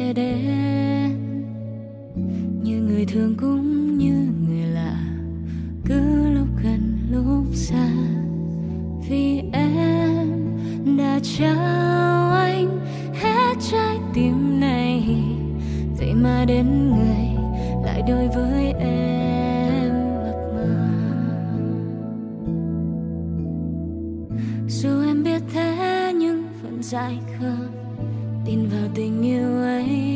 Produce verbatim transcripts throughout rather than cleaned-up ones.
sẽ đến, như người thương cũng như người lạ, cứ lúc gần lúc xa. Vì em đã trao anh hết trái tim này, vậy mà đến người lại đối với em mập mờ. Dù em biết thế nhưng vẫn dại khờ tin vào tình yêu ấy.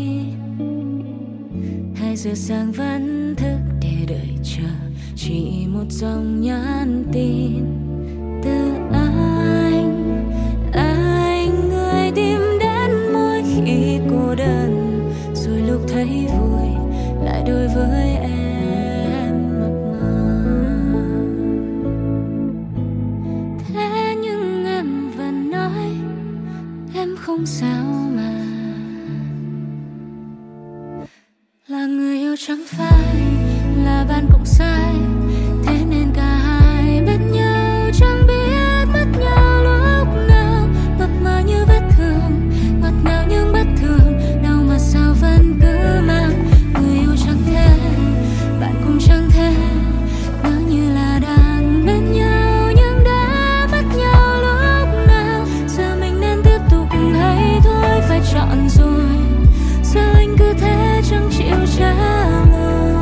Hai giờ sáng vẫn thức để đợi chờ chỉ một dòng nhắn tin từ anh. Anh người tìm đến mỗi khi cô đơn, rồi lúc thấy vui lại đối với em mập mờ. Thế nhưng em vẫn nói em không sao mà. Là người yêu chẳng phải là bạn cũng sai, thế nên cả hai bên nhau chẳng biết mất nhau lúc nào. Mập mờ như vết thương, ngọt ngào nhưng bất thường, đau mà sao vẫn cứ mang. Người yêu chẳng thế, bạn cũng chẳng thế, ngỡ như là đang bên nhau nhưng đã mất nhau lúc nào. Giờ mình nên tiếp tục hay thôi phải chọn rồi, giờ anh cứ thế chẳng chịu trả lời.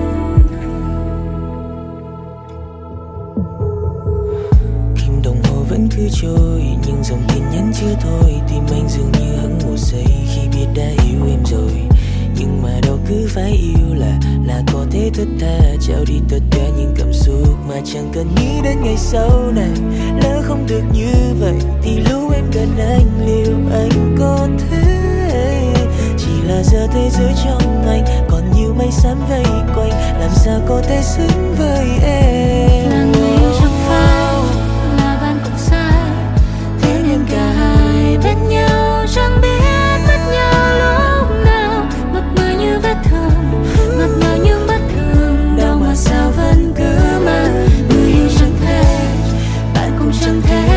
Kim đồng hồ vẫn cứ trôi, nhưng dòng tin nhắn chưa thôi. Tim anh dường như hững một giây khi biết đã yêu em rồi. Nhưng mà đâu cứ phải yêu là là có thể thật tha, trao đi tất cả những cảm xúc mà chẳng cần nghĩ đến ngày sau này. Lỡ không được như vậy thì lúc em gần anh liệu anh có thế? Chỉ là giờ thế giới trong anh còn nhiều mây xám vây quanh, làm sao có thể xứng với em. Là người yêu chẳng phải là bạn cũng sai, thế nên cả hai bên nhau chẳng biết mất nhau lúc nào. Mập mờ như vết thương, ngọt ngào nhưng bất thường, đau mà sao vẫn cứ mang. Người yêu chẳng thế, bạn cũng chẳng thế,